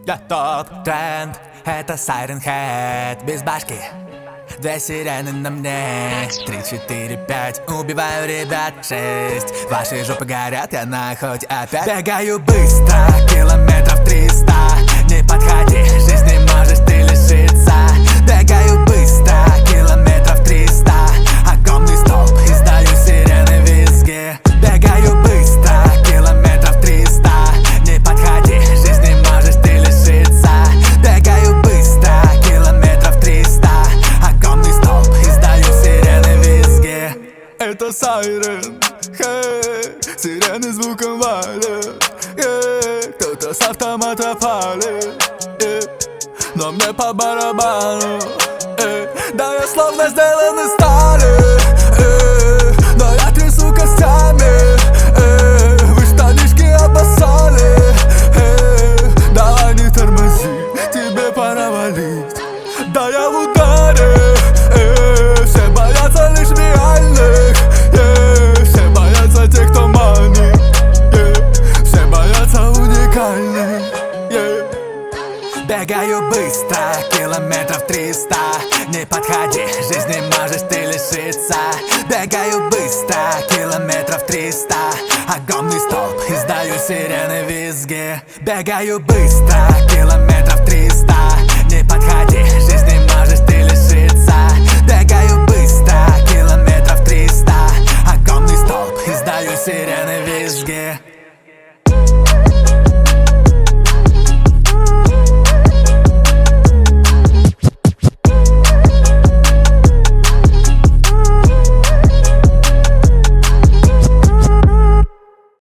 Я тот тренд, это Siren Head без башки. Две сирены на мне, 3, 4, 5, убиваю ребят, 6. Ваши жопы горят, я на охоте опять. Бегаю быстро, километров 300. Не подходи, жизни можешь ты лишиться. Бегаю быстро, километров 300. Огромный столб, издаю сирены визги. Бегаю быстро, километров 300. Не подходи, жизни можешь ты лишиться. Бегаю быстро, километров 300. Огромный столб, издаю сирены визги. Это сайрен, сирены звуком валят, кто-то с автомата палит, но мне по барабану, да я словно сделан из стали, но я трясу костями, вы штанишки обоссали, давай не тормози, тебе пора валить, да я в ударе, все боятся лишь реальных, все боятся тех, кто манит, все боятся уникальных. Бегаю быстро, километров 300. Не подходи, жизни можешь ты лишиться. Бегаю быстро, километров 300. Огромный столб, издаю сирены визги. Бегаю быстро, километров 300. Не подходи, жизни можешь ты лишиться. Бегаю быстро, километров 300. Огромный столб, издаю сирены визги.